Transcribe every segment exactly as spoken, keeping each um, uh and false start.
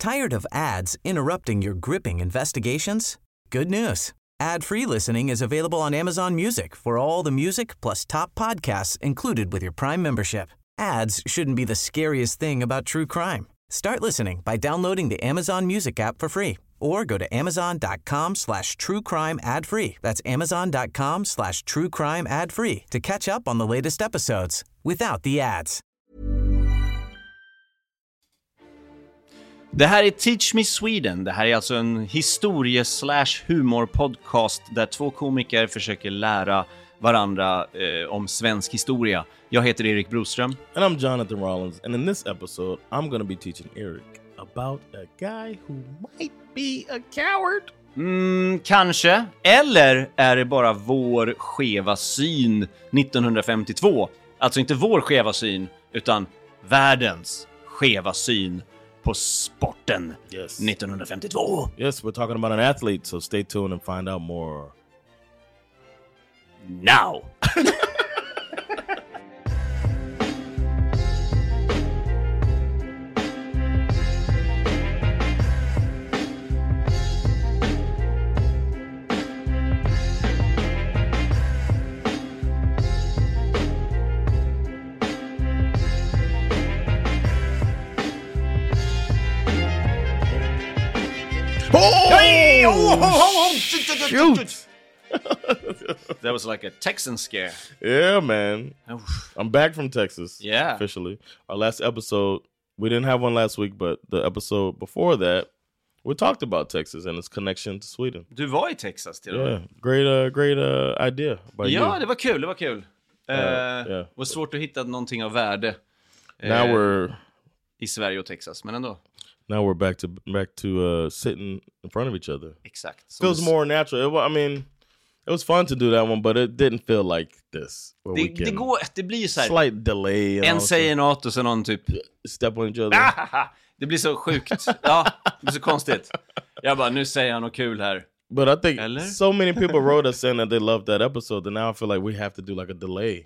Tired of ads interrupting your gripping investigations? Good news. Ad-free listening is available on Amazon Music for all the music plus top podcasts included with your Prime membership. Ads shouldn't be the scariest thing about true crime. Start listening by downloading the Amazon Music app for free or go to amazon.com slash true crime ad free. That's amazon.com slash true crime ad free to catch up on the latest episodes without the ads. Det här är Teach Me Sweden. Det här är alltså en historie-slash-humor-podcast där två komiker försöker lära varandra eh, om svensk historia. Jag heter Erik Broström. And I'm Jonathan Rollins. And in this episode, I'm going to be teaching Eric about a guy who might be a coward. Mm, kanske. Eller är det bara vår skeva syn nittonhundrafemtiotvå? Alltså inte vår skeva syn, utan världens skeva syn på sporten yes. nittonhundrafemtiotvå. Yes, we're talking about an athlete, so stay tuned and find out more. Now! Hey! Oh, oh, oh, oh. Shoot! That was like a Texan scare. Yeah, man. Oof. I'm back from Texas. Yeah. Officially. Our last episode, we didn't have one last week, but the episode before that, we talked about Texas and its connection to Sweden. Du var i Texas till Yeah, great, uh, great uh, idea by Ja, you. det var kul, det var kul. Uh, Uh, yeah. Det var svårt att hitta någonting av värde Now uh, we're i Sverige och Texas, men ändå. now we're back to back to uh, sitting in front of each other. Exakt. Som Feels det, more natural. It, wa- I mean, it was fun to do that one, but it didn't feel like this. Where we det, can det, går, det blir ju så här. slight delay. And En all säger något och så någon typ step on each other. det blir så sjukt. Ja, det blir så konstigt. Jag bara, nu säger han något kul här. But I think Eller? so many people wrote us saying that they loved that episode, that now I feel like we have to do like a delay.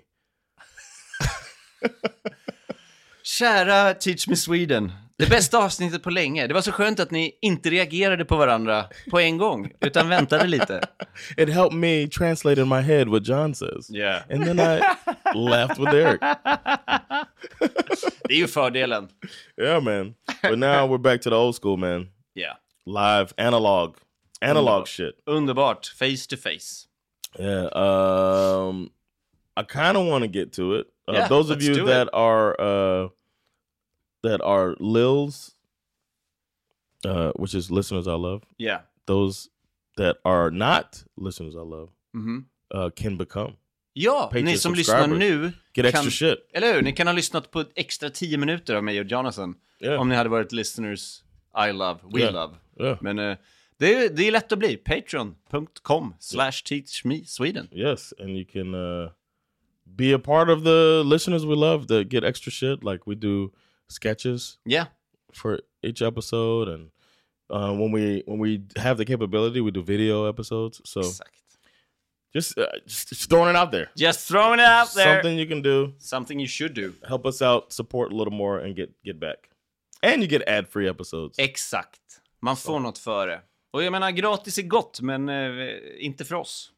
Kära Teach Me Sweden. Det bästa avsnittet på länge. Det var så skönt att ni inte reagerade på varandra på en gång, utan väntade lite. It helped me translate in my head what John says. Yeah. And then I laughed with Eric. Det är ju fördelen. Yeah, man. But now we're back to the old school, man. Yeah. Live, analog. Analog Underbart. shit. Underbart. Face to face. Yeah. Um, I kind of want to get to it. Uh, Yeah, those of let's you do that it. are uh, that are Lils, uh, which is listeners I love. Yeah. Those that are not listeners I love Mhm. uh, can become. Ja, Patreon ni som lyssnar subscribers. nu Get extra kan, shit. eller hur? Ni kan ha lyssnat på ett extra tio minuter av mig och Jonathan. Yeah. Om ni hade varit listeners I love, we Yeah. love. Yeah. Men uh, det, är, det är lätt att bli. Patreon.com slash teach me Sweden. Yes, and you can uh, be a part of the listeners we love that get extra shit. Like we do sketches Yeah. for each episode, and uh, when we when we have the capability, we do video episodes. So Exakt. just, uh, just just throwing it out there. Just throwing it out there. Something you can do. Something you should do. Help us out, support a little more, and get get back. And you get ad-free episodes. Exakt. Man får något för det. Och jag menar, gratis är gott, men eh, inte för oss.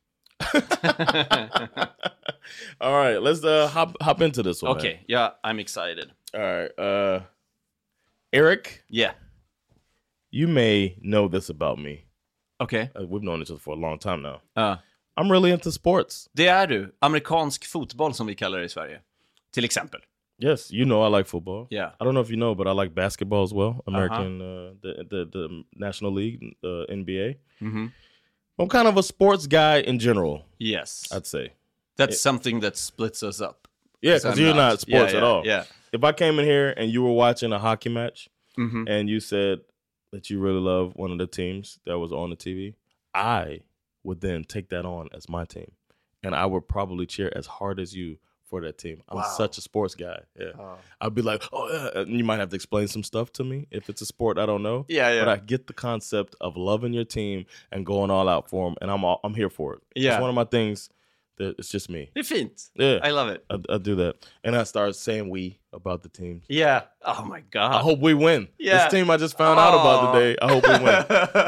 All right, let's uh, hop hop into this one. Okej, okay, yeah, I'm excited. Man. All right, uh, Eric. Yeah. You may know this about me. Okej. Uh, we've known each other for a long time now. Uh, I'm really into sports. det är du. Amerikansk fotboll som vi kallar det i Sverige. Till exempel. Yes, you know I like football. Yeah. I don't know if you know, but I like basketball as well. American, uh-huh. uh, the, the the National League, uh, N B A. Mm-hmm. I'm kind of a sports guy in general. Yes. I'd say. That's it, something that splits us up. Yeah, because you're not, not sports yeah, at yeah, all. Yeah. If I came in here and you were watching a hockey match Mm-hmm. and you said that you really love one of the teams that was on the T V, I would then take that on as my team. And I would probably cheer as hard as you for that team. I'm Wow. such a sports guy. Yeah. Oh. I'd be like, oh, yeah. And you might have to explain some stuff to me if it's a sport I don't know. Yeah, yeah. But I get the concept of loving your team and going all out for them. And I'm all, I'm here for it. Yeah. It's one of my things that it's just me. Det är fint. Yeah, I love it. I, I do that, and I start saying "we" about the team. Yeah. Oh my god. I hope we win. Yeah. This team I just found out about today. I hope we win.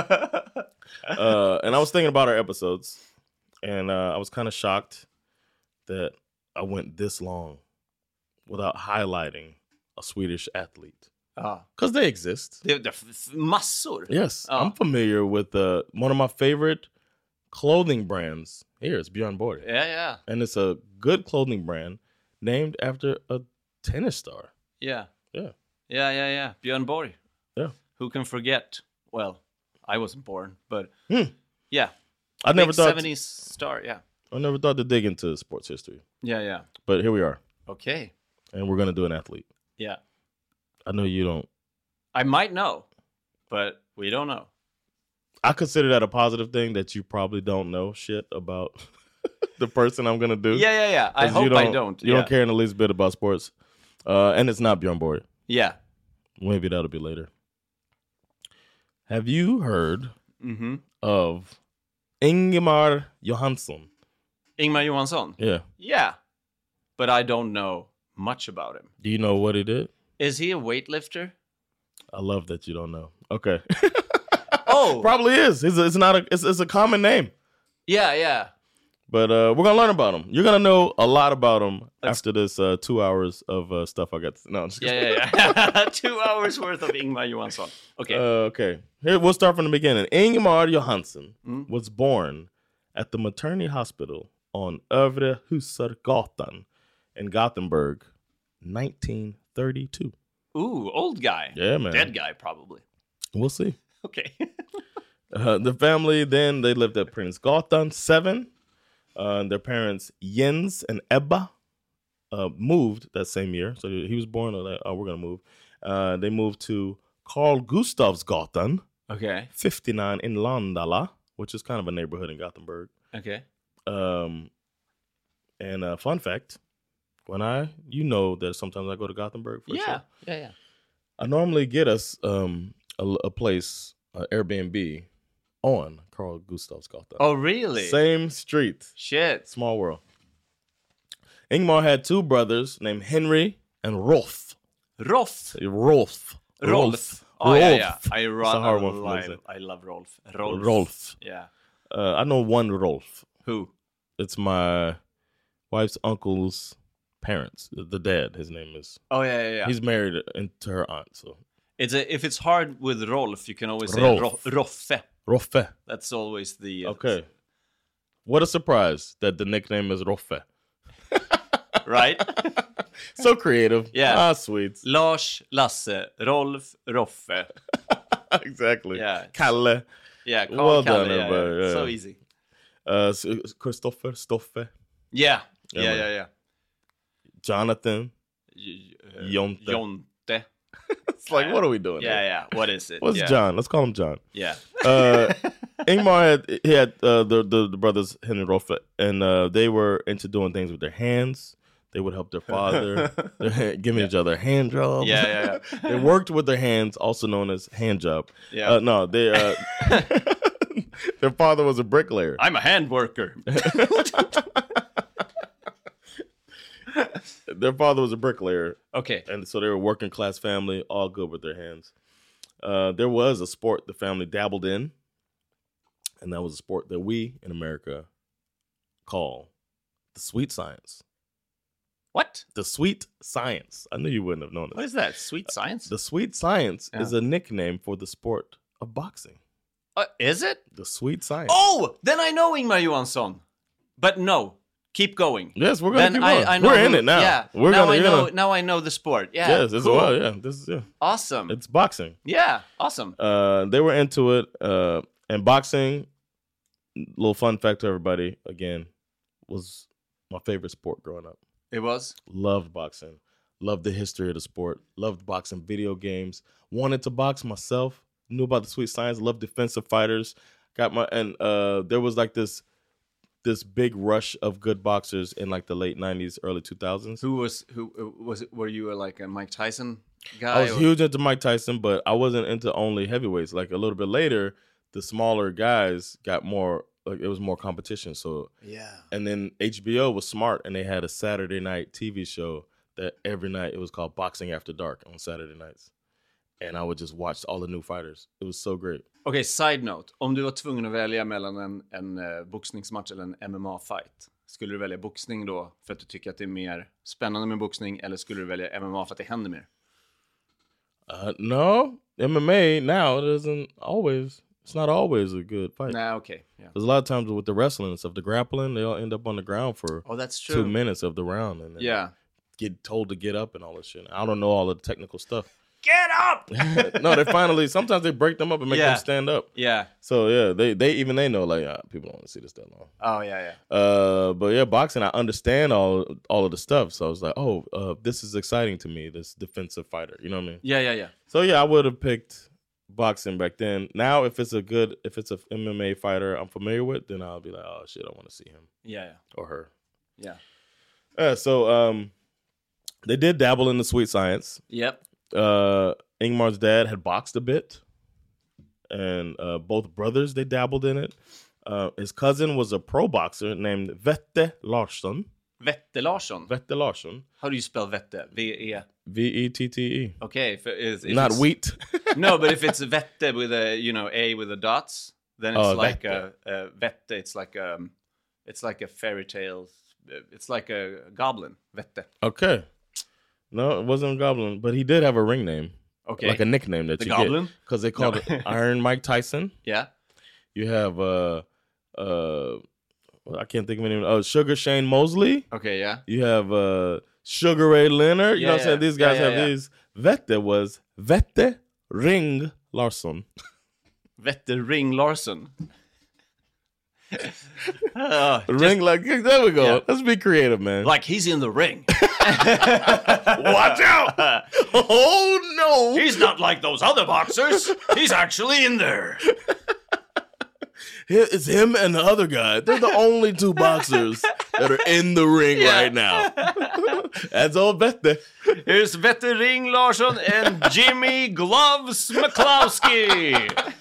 uh, and I was thinking about our episodes, and uh, I was kind of shocked that I went this long without highlighting a Swedish athlete. Ja. Because they exist. Det, det är massor. Yes, Ja. I'm familiar with uh, one of my favorite clothing brands. Here, it's Björn Borg. Ja, ja. And it's a good clothing brand named after a tennis star. Yeah. Yeah. Yeah, yeah, yeah. Björn Borg. Yeah. Who can forget? Well, I wasn't born, but Hmm. yeah. I never Big thought seventies star, yeah. I never thought to dig into sports history. Yeah, yeah. But here we are. Okay. And we're going to do an athlete. Yeah. I know you don't. I might know, but we don't know. I consider that a positive thing that you probably don't know shit about the person I'm going to do. Yeah, yeah, yeah. I 'Cause hope you don't, I don't. You yeah. don't care in the least bit about sports. Uh, and it's not Björn Borg. Yeah. Maybe that'll be later. Have you heard Mm-hmm. of Ingemar Johansson? Ingmar Johansson? Yeah. Yeah. But I don't know much about him. Do you know what he did? Is he a weightlifter? I love that you don't know. Okay. Oh! Probably is. It's, a, it's not a. It's, it's a common name. Yeah, yeah. But uh, we're gonna learn about him. You're gonna know a lot about him Let's- after this uh, two hours of uh, stuff I got. To, no, I'm just Yeah, kidding. yeah, yeah. Two hours worth of Ingmar Johansson. Okay. Uh, okay. Here we'll start from the beginning. Ingemar Johansson Mm. was born at the maternity hospital on Övre Husargatan in Gothenburg, nineteen thirty-two. Ooh, old guy. Yeah, man. Dead guy, probably. We'll see. Okay. Uh, the family then they lived at Prince Gatan seven. Uh, their parents Jens and Ebba uh, moved that same year. So he was born. Like, oh, we're gonna move. Uh, they moved to Carl Gustavsgatan Okay. fifty-nine in Landala, which is kind of a neighborhood in Gothenburg. Okay. Um, and uh, fun fact: when I, you know, that sometimes I go to Gothenburg for a Yeah. show. Yeah, yeah. I normally get us um, a, a place, uh, Airbnb, on Carl Gustavsgatan. Oh, really? Same street. Shit. Small world. Ingmar had two brothers named Henry and Rolf. Rolf. Rolf. Rolf. Oh, yeah, yeah. Rolf. I, It's a hard one for me to I, say. I love Rolf. Rolf. Rolf. Yeah. Uh, I know one Rolf. Who? It's my wife's uncle's parents. The, the dad, his name is. Oh, yeah, yeah, yeah. He's married to her aunt. So It's a, if it's hard with Rolf, you can always say Rolf. Ro- Roffe. Roffe. That's always the... Uh, Okay. What a surprise that the nickname is Roffe. Right? So creative. Yeah. Ah, sweet. Lars, Lasse, Rolf, Roffe. Exactly. Yeah. Kalle. Yeah, Carl Well Kalle, done, yeah, everybody, yeah. yeah. So easy. Uh, so- Christopher, Stoffe, Yeah. Yeah, Yeah, man. yeah, yeah. Jonathan. J- uh, Jonte. Jonte. It's like, what are we doing Yeah, here? yeah. What is it? What's yeah. John? Let's call him John. Yeah. Uh, Ingmar had he had uh, the, the the brothers Henry and Rolf, and uh, they were into doing things with their hands. They would help their father, They're giving each other hand jobs. Yeah, yeah, yeah. They worked with their hands, also known as hand job. Yeah. Uh, no, they. Uh, their father was a bricklayer. I'm a hand worker. Their father was a bricklayer, Okay. and so they were a working class family, all good with their hands. Uh, there was a sport the family dabbled in, and that was a sport that we in America call the sweet science. What? The sweet science. I knew you wouldn't have known What this. is that? Sweet science? The sweet science Yeah. is a nickname for the sport of boxing. Uh, is it? The sweet science. Oh, then I know Ingmar Johansson. But no, keep going. Yes, we're gonna Then keep I, going. I know We're in who- it now. Yeah. We're now gonna, I you're know. gonna- Now I know the sport. Yeah. yes, it's cool. well, yeah. This is yeah. Awesome. It's boxing. yeah. Awesome. Uh, they were into it. Uh, and boxing, little fun fact to everybody, again, was my favorite sport growing up. It was. Loved boxing. Loved the history of the sport. Loved boxing video games. Wanted to box myself. Knew about the sweet science. Loved defensive fighters. Got my and uh, there was like this this big rush of good boxers in like the late nineties, early two thousands. Who was who uh, was it? Were you uh, like a Mike Tyson guy? I was or- huge into Mike Tyson, but I wasn't into only heavyweights. Like a little bit later, the smaller guys got more like it was more competition. So Yeah. and then H B O was smart, and they had a Saturday night T V show that every night it was called Boxing After Dark on Saturday nights. And I would just watch all the new fighters. It was so great. Okej, okay, side note. Om du var tvungen att välja mellan en, en uh, boxningsmatch eller en M M A-fight, skulle du välja boxning då för att du tycker att det är mer spännande med boxning, eller skulle du välja M M A för att det händer mer? Uh, no, M M A now it isn't always. It's not always a good fight. Nah, okay. Yeah. There's a lot of times with the wrestling and stuff, the grappling, they all end up on the ground for oh, that's true. two minutes of the round, and then yeah, get told to get up and all this shit. I don't know all of the technical stuff. Get up! No, they finally. Sometimes they break them up and make yeah. them stand up. Yeah. So yeah, they they even they know like ah, people don't want to see this that long. Oh yeah, yeah. Uh, but yeah, boxing, I understand all all of the stuff. So I was like, oh, uh, this is exciting to me. This defensive fighter, you know what I mean? Yeah, yeah, yeah. So yeah, I would have picked boxing back then. Now, if it's a good, if it's a M M A fighter I'm familiar with, then I'll be like, oh shit, I want to see him. Yeah, yeah. Or her. Yeah. Yeah. So um, they did dabble in the sweet science. Yep. Uh, Ingmar's dad had boxed a bit, and uh, both brothers, they dabbled in it. Uh, his cousin was a pro boxer named Vette Larsson. Vette Larsson? Vette Larsson. How do you spell Vette? V E? V E T T E. Okay. If, if, if Not wheat. No, but if it's Vette with a, you know, A with the dots, then it's oh, like Vette. a, a Vette. It's like um, it's like a fairy tale. It's like a goblin. Vette. Okay. No, it wasn't a goblin, but he did have a ring name. Okay. Like a nickname that the you goblin? get. Because they called no. it Iron Mike Tyson. Yeah. You have, uh, uh, well, I can't think of any. Oh, Sugar Shane Mosley. Okay, yeah. You have uh, Sugar Ray Leonard. You yeah, know what I'm yeah. saying? These guys yeah, yeah, have yeah. these. Vette was Vette Ring Larsson. Vette Ring Larsson. uh, ring, just, like, there we go. Yeah. Let's be creative, man. Like he's in the ring. Watch out! Oh, no! He's not like those other boxers. He's actually in there. It's him and the other guy. They're the only two boxers that are in the ring yeah. right now. That's all Vette. Here's Vette Ring Larsson and Jimmy Gloves McCloskey.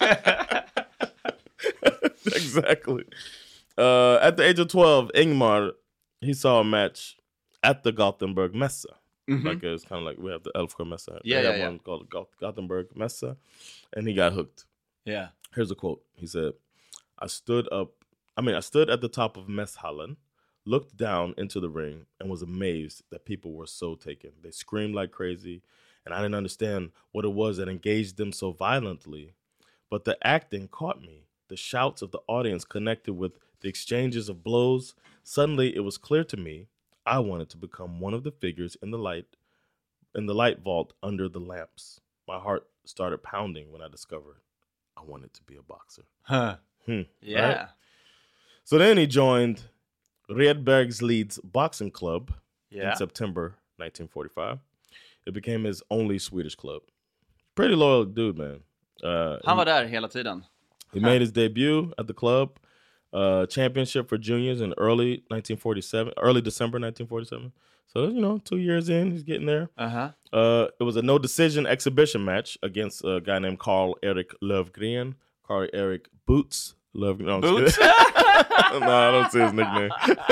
Exactly. Uh, at the age of twelve, Ingmar, he saw a match at the Gothenburg Messe. Mm-hmm. Like it's kind of like we have the Älvsjö Messe. Yeah, they yeah, have yeah. one called Goth- Gothenburg Messe, and he got hooked. Yeah. Here's a quote. He said, I stood up, I mean, I stood at the top of Messhallen, looked down into the ring, and was amazed that people were so taken. They screamed like crazy, and I didn't understand what it was that engaged them so violently. But the acting caught me. The shouts of the audience connected with the exchanges of blows. Suddenly, it was clear to me I wanted to become one of the figures in the light, in the light vault under the lamps. My heart started pounding when I discovered I wanted to be a boxer. Huh. Hmm, yeah. Right? So then he joined Redbergsleeds Boxing Club yeah. in September nineteen forty-five. It became his only Swedish club. Pretty loyal dude, man. Uh, Han var där hela tiden. He made his debut at the club, uh, championship for juniors in early nineteen forty-seven, early December nineteen forty-seven. So, you know, two years in, he's getting there. Uh-huh. Uh, it was a no-decision exhibition match against a guy named Carl Erik Lövgren. Carl Erik Boots Lövgren. No, Boots? no, I don't see his nickname.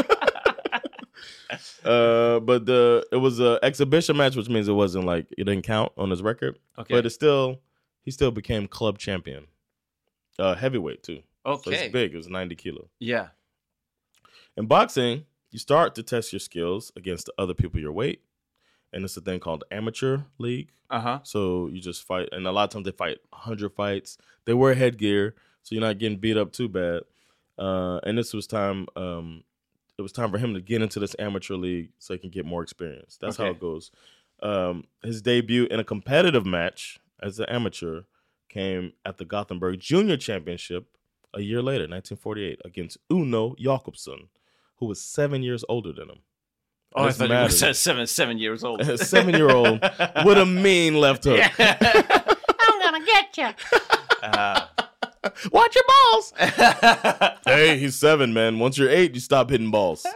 uh, but the it was an exhibition match, which means it wasn't like, it didn't count on his record. Okay. But it still, he still became club champion. Uh, heavyweight too. Okay. So it's big. It was ninety kilo. Yeah. In boxing, you start to test your skills against the other people your weight. And it's a thing called amateur league. Uh-huh. So you just fight. And a lot of times they fight one hundred fights. They wear headgear, so you're not getting beat up too bad. Uh, and this was time, um, it was time for him to get into this amateur league so he can get more experience. That's okay. how it goes. Um, his debut in a competitive match as an amateur came at the Gothenburg Junior Championship a year later, nineteen forty-eight, against Uno Jakobsson, who was seven years older than him. Oh, I thought he was seven, seven years old. A seven-year-old with a mean left hook. I'm gonna get you. Uh, Watch your balls. Hey, he's seven, man. Once you're eight, you stop hitting balls.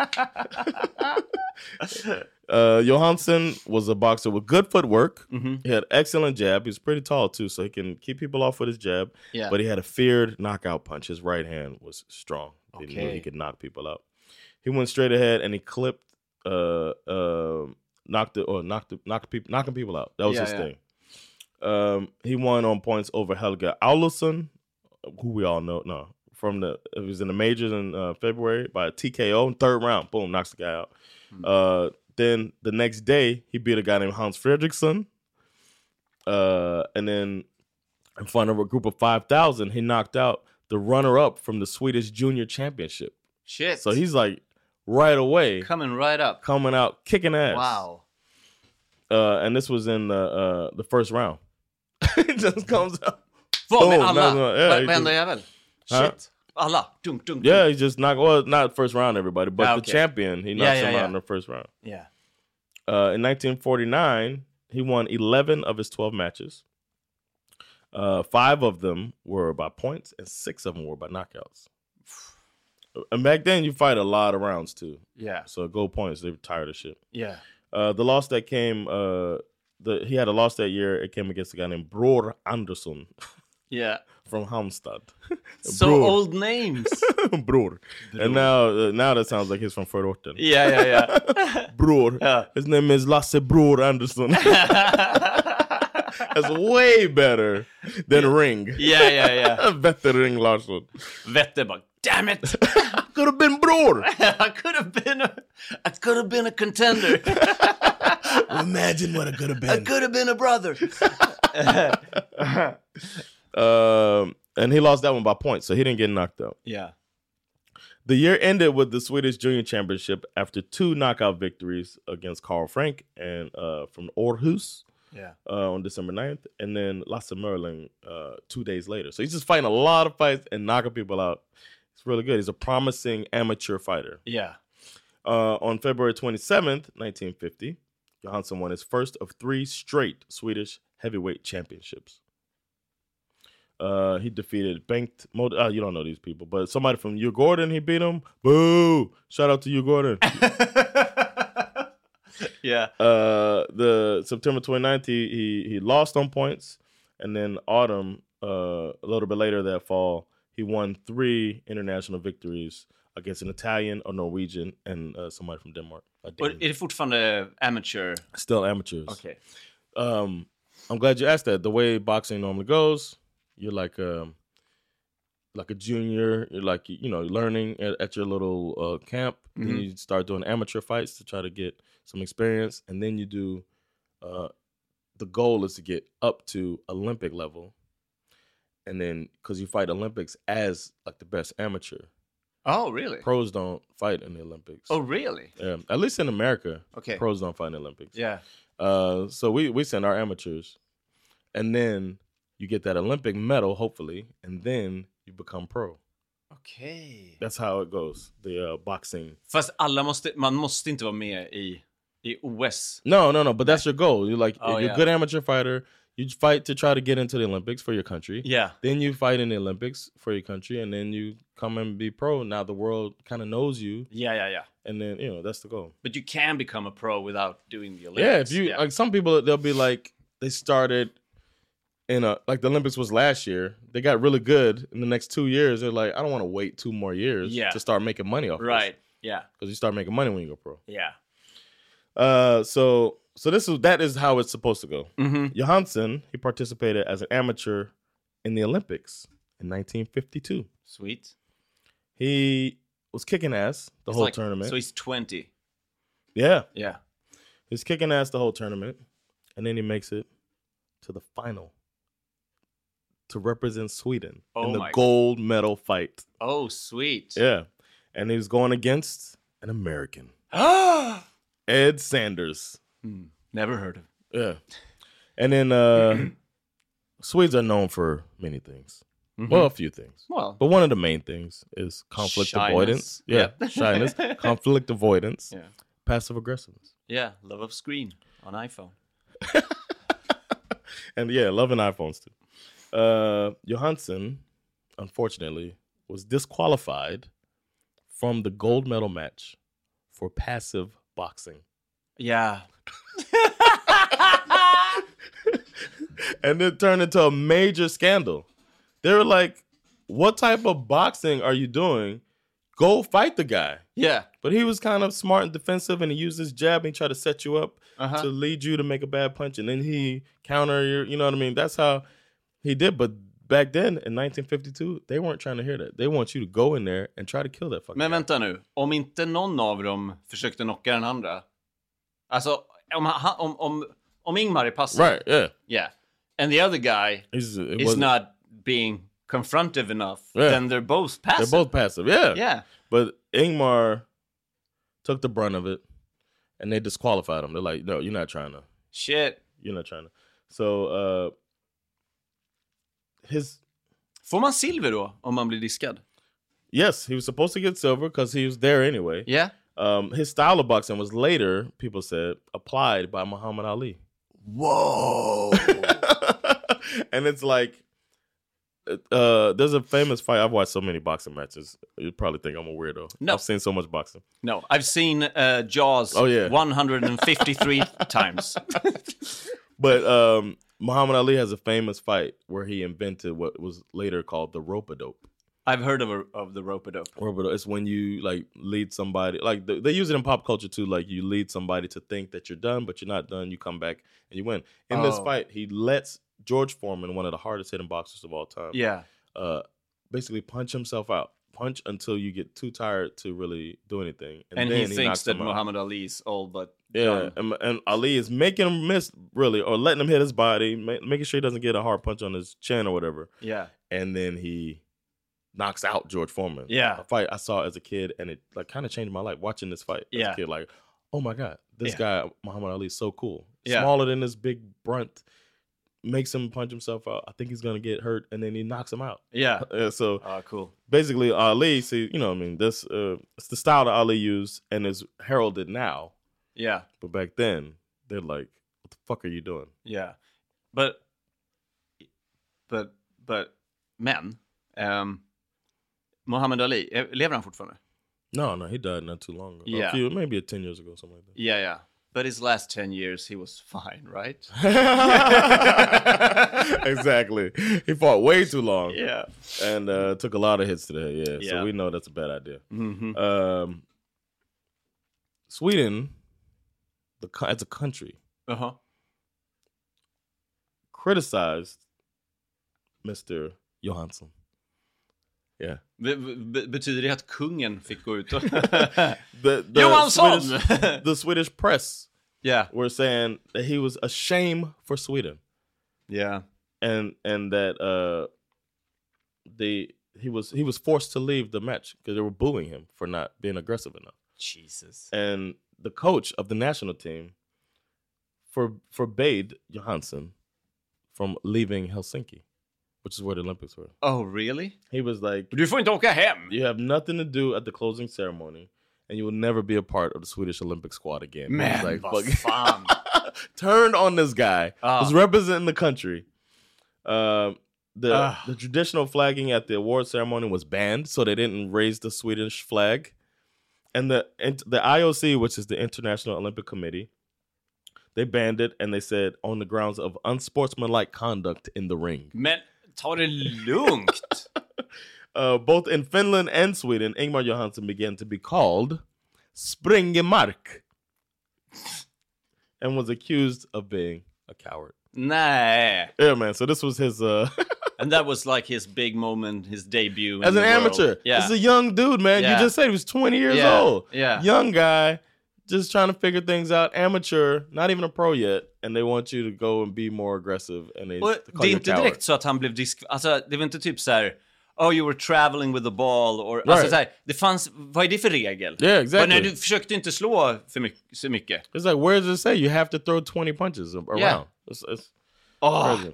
uh, Johansson was a boxer with good footwork. Mm-hmm. He had excellent jab. He was pretty tall, too, so he can keep people off with his jab. Yeah. But he had a feared knockout punch. His right hand was strong. Okay. He knew he could knock people out. He went straight ahead, and he clipped, uh, uh, knocked it, or knocked, knocked people, knocking people out. That was yeah, his yeah. thing. Um, he won on points over Helge Aulason, who we all know. No, from the it was in the majors in uh, February by a T K O, third round, boom, knocks the guy out. Mm-hmm. Uh, then the next day he beat a guy named Hans Fredriksson. Uh, and then in front of a group of five thousand, he knocked out the runner-up from the Swedish Junior Championship. Shit! So he's like right away coming right up, coming out, kicking ass. Wow! Uh, and this was in the uh, the first round. It just comes out. Vad med Boom, alla? that's not- yeah, he Varenda just- jävel? Huh? Shit. Alla. Dunk, dunk, Yeah, dunk. he just knocked. Well, not first round, everybody, but Ah, the okay. champion, he knocks Yeah, yeah, him yeah. out in the first round. Yeah. Uh, in nineteen forty-nine, he won eleven of his twelve matches. Uh, five of them were by points, and six of them were by knockouts. And back then, you fight a lot of rounds too. Yeah. So go points, they were tired of shit. Yeah. Uh, the loss that came, uh, the he had a loss that year. It came against a guy named Bror Andersson Yeah. from Halmstad. So Bror. old names. Bror. And now, uh, now that sounds like he's from Förorten. Yeah, yeah, yeah. Bror. Yeah. His name is Lasse Bror Andersson. That's way better than Ring. Yeah, yeah, yeah. Better Ring Larsson. Vette bara, damn it! Could have been Bror. I could have been a, I could have been a contender. Imagine what it could have I been. could have been a brother. Um, and he lost that one by points, so he didn't get knocked out. Yeah. The year ended with the Swedish Junior Championship after two knockout victories against Carl Frank and uh, from Århus Yeah. uh, on December ninth, and then Lasse Merling uh, two days later. So he's just fighting a lot of fights and knocking people out. It's really good. He's a promising amateur fighter. Yeah. Uh, on February twenty-seventh, nineteen fifty, Johansson won his first of three straight Swedish heavyweight championships. Uh, he defeated Bengt Mod- uh, you don't know these people, but somebody from Djurgården, he beat him. Boo! Shout out to Djurgården. Yeah. Uh, the September twenty-ninth, he, he he lost on points, and then autumn, uh, a little bit later that fall, he won three international victories against an Italian, a Norwegian, and uh, somebody from Denmark. a Och Dane. är det fortfarande amateur? Still amateurs. Okay. Um, I'm glad you asked that. The way boxing normally goes, you're like um, like a junior. You're like you know learning at, at your little uh, camp. Mhm. Then you start doing amateur fights to try to get some experience, and then you do. Uh, the goal is to get up to Olympic level, and then because you fight Olympics as like the best amateur. Oh, really? Pros don't fight in the Olympics. Oh, really? Yeah, at least in America, Okay. pros don't fight in the Olympics. Yeah. Uh, so we we send our amateurs, and then you get that Olympic medal, hopefully, and then you become pro. Okej. That's how it goes. The uh, boxing. Fast alla måste, man måste inte vara med i, i O S. No, no, no. But that's your goal. You're like Oh, you're yeah. a good amateur fighter. You fight to try to get into the Olympics for your country. Yeah. Then you fight in the Olympics for your country, and then you come and be pro. Now the world kind of knows you, Yeah, yeah, yeah. and then you know that's the goal. But you can become a pro without doing the Olympics. Yeah, if you like, some people they'll be like they started in a like the Olympics was last year. They got really good in the next two years. They're like, I don't want to wait two more years Yeah. to start making money off Right. Yeah. because you start making money when you go pro. Yeah. Uh, so so this is that is how it's supposed to go. Mm-hmm. Johansson he participated as an amateur in the Olympics in nineteen fifty-two. Sweet. He was kicking ass the It's whole like- tournament. So he's twenty. yeah, Yeah. he's kicking ass the whole tournament, and then he makes it to the final to represent Sweden Oh in the my- gold medal fight. Oh, sweet. Yeah, and he was going against an American, Ah! Ed Sanders. Hmm. Never heard of. Yeah, and then uh, Swedes are known for many things. Mhm. Well, a few things, Well, but one of the main things is conflict Shyness. avoidance. Yeah, Yeah. shyness, conflict avoidance, yeah. passive aggressiveness. Yeah. Love of screen on iPhone. And yeah, loving iPhones too. Uh, Johansson, unfortunately, was disqualified from the gold medal match for passive boxing. Yeah. And it turned into a major scandal. They were like, what type of boxing are you doing? Go fight the guy. Yeah. But he was kind of smart and defensive, and he used his jab and he tried to set you up Uh-huh. to lead you to make a bad punch, and then he counter your, you know what I mean? That's how he did. But back then, in nineteen fifty-two, they weren't trying to hear that. They want you to go in there and try to kill that fucking Men guy. vänta nu, om inte någon av dem försökte knocka den andra. Alltså, om, han- om, om, om Ingmar är passiv. Right, yeah. Yeah. And the other guy He's, it is wasn't- not being confrontive enough. Yeah. Then they're both passive. They're both passive, yeah. Yeah. But Ingmar took the brunt of it, and they disqualified him. They're like, no, you're not trying to. Shit. You're not trying to. So, uh, his... Får man silver då om man blir diskad? Yes, he was supposed to get silver because he was there anyway. Yeah. Um, his style of boxing was later, people said, applied by Muhammad Ali. Whoa. And it's like, uh, there's a famous fight. I've watched so many boxing matches. You'd probably think I'm a weirdo. No. I've seen so much boxing. No, I've seen uh, Jaws Oh, yeah. one hundred fifty-three times. But um, Muhammad Ali has a famous fight where he invented what was later called the rope-a-dope. I've heard of, a, of the rope-a-dope. Rope-a-dope. It's when you like lead somebody, like the, they use it in pop culture too. Like you lead somebody to think that you're done, but you're not done. You come back and you win. In this Oh. fight, he lets George Foreman, one of the hardest hitting boxers of all time, Yeah. uh, basically punch himself out. Punch until you get too tired to really do anything. And then he knocks thinks that him out. Muhammad Ali's all but Yeah, done. and, and Ali is making him miss, really, or letting him hit his body, ma- making sure he doesn't get a hard punch on his chin or whatever. Yeah. And then he knocks out George Foreman. Yeah. A fight I saw as a kid, and it like kind of changed my life watching this fight as Yeah. a kid. Like, oh my God, this Yeah. guy, Muhammad Ali, is so cool. Yeah. Smaller than this big brunt, makes him punch himself out. I think he's going to get hurt, and then he knocks him out. Yeah. Uh, so Ah, cool. basically, Ali, see, you know what I mean? This, uh, it's the style that Ali used and is heralded now. Yeah. But back then, they're like, what the fuck are you doing? Yeah. But, but, but, men, um, Muhammad Ali, eh, lever han fortfarande? No, no, he died not too long ago. Yeah. A few, maybe a ten years ago, something like that. Yeah, yeah. But his last ten years, he was fine, right? Exactly. He fought way too long. Yeah. And uh, took a lot of hits today. Yeah. Yeah. So we know that's a bad idea. Mm-hmm. Um, Sweden, the co- as a country, Uh-huh. criticized Mister Johansson. Yeah. Be- be- betyder det att kungen fick gå ut och... The, the Johansson! Swedish, the Swedish press Yeah. were saying that he was a shame for Sweden. Yeah. and and that uh they he was he was forced to leave the match because they were booing him for not being aggressive enough. Jesus. And the coach of the national team for forbade Johansson from leaving Helsinki, which is where the Olympics were. Oh, really? He was like, Du får inte åka hem! you have nothing to do at the closing ceremony, and you will never be a part of the Swedish Olympic squad again. He was Man, like, vad fuck- fan. turned on this guy Ah. who's representing the country. Um, the Ah. the traditional flagging at the award ceremony was banned, so they didn't raise the Swedish flag. And the and the I O C, which is the International Olympic Committee, they banned it, and they said on the grounds of unsportsmanlike conduct in the ring. Men ta det lugnt. Uh, both in Finland and Sweden, Ingmar Johansson began to be called Springemark and was accused of being a coward. Nej. Yeah, man. So this was his uh And that was like his big moment, his debut in as an the world. amateur. Yeah. This is a young dude, man. Yeah. You just said he was twenty years Yeah. old. Yeah. Young guy, just trying to figure things out. Amateur, not even a pro yet, and they want you to go and be more aggressive. And they Och call det är you a inte coward. direkt så att han blev disk... Alltså, det var inte typ så här... Oh, you were traveling with the ball. Or, Alltså Right. så här, det fanns... Vad är det för regel? Yeah, exactly. Men nej, du försökte inte slå för mycket, så mycket. It's like, where does it say you have to throw twenty punches a- around? Yeah. It's, it's Oh, crazy.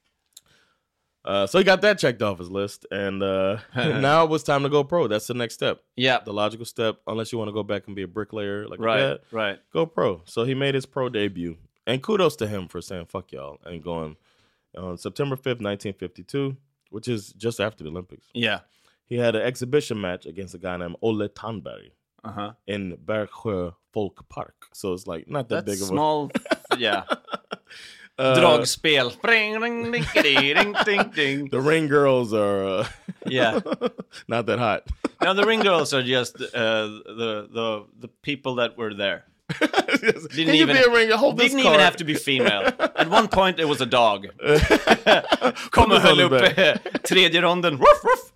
Uh, so he got that checked off his list, and uh, now it was time to go pro. That's the next step. yeah. The logical step, unless you want to go back and be a bricklayer like Right, that, right. go pro. So he made his pro debut, and kudos to him for saying "fuck y'all" and going on September fifth, nineteen fifty-two. which is just after the Olympics. Yeah. He had an exhibition match against a guy named Olle Tandberg Uh-huh. in Bergsjö Folkpark. So it's like not that That's big of small. Yeah. a... uh, Dragspel. Ring, ring, ding, ding, ding, ding, ding. The ring girls are uh, Yeah. not that hot. Now the ring girls are just uh, the the the people that were there. Yes. Didn't Can even you be a ring? Hold this didn't card. even have to be female. At one point it was a dog. Kom och this höll on the upp eh, tredje ronden. Ruff, ruff.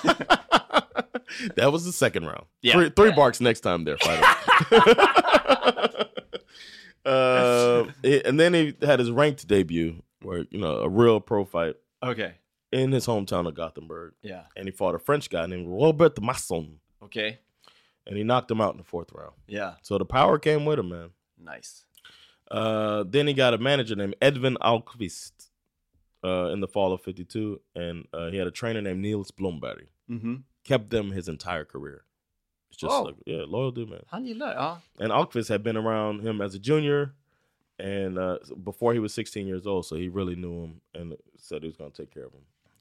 That was the second round. Yeah. Three, three barks next time there, fighter. uh, it- and then he had his ranked debut, where you know a real pro fight Okay. in his hometown of Gothenburg, Yeah. and he fought a French guy named Robert Masson, Okay. and he knocked him out in the fourth round. Yeah. So the power came with him, man. Nice. Uh, then he got a manager named Edvin Alkvist uh, in the fall of fifty-two, and uh, he had a trainer named Niels Blomberg. Mm-hmm. Kept them his entire career. It's just Oh. like, yeah, loyal dude, man. Han gillar, ja. And Alkvist had been around him as a junior, and uh, before he was sixteen years old, so he really knew him and said he was going to take care of him.